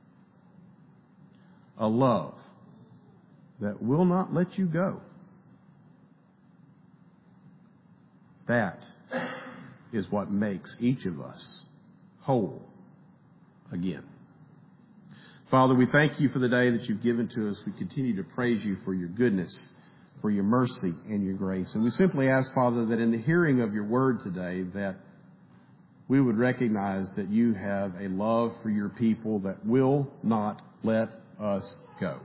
Speaker 1: A love that will not let you go. That is what makes each of us whole again. Father, we thank You for the day that You've given to us. We continue to praise You for Your goodness, for Your mercy and Your grace. And we simply ask, Father, that in the hearing of Your word today, that we would recognize that you have a love for your people that will not let us go.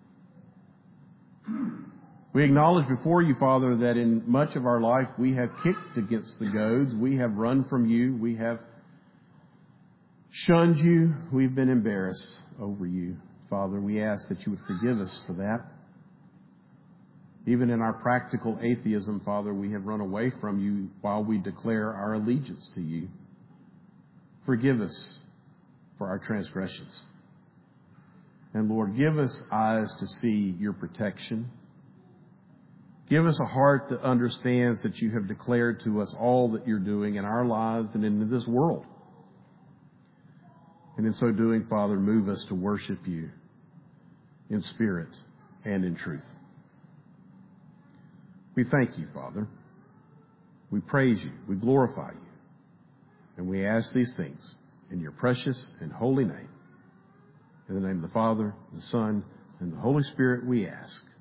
Speaker 1: We acknowledge before you, Father, that in much of our life we have kicked against the goads. We have run from you. We have shunned you. We've been embarrassed over you. Father, we ask that you would forgive us for that. Even in our practical atheism, Father, we have run away from you while we declare our allegiance to you. Forgive us for our transgressions. And Lord, give us eyes to see your protection. Give us a heart that understands that you have declared to us all that you're doing in our lives and in this world. And in so doing, Father, move us to worship you in spirit and in truth. We thank you, Father. We praise you. We glorify you. And we ask these things in your precious and holy name. In the name of the Father, the Son, and the Holy Spirit we ask.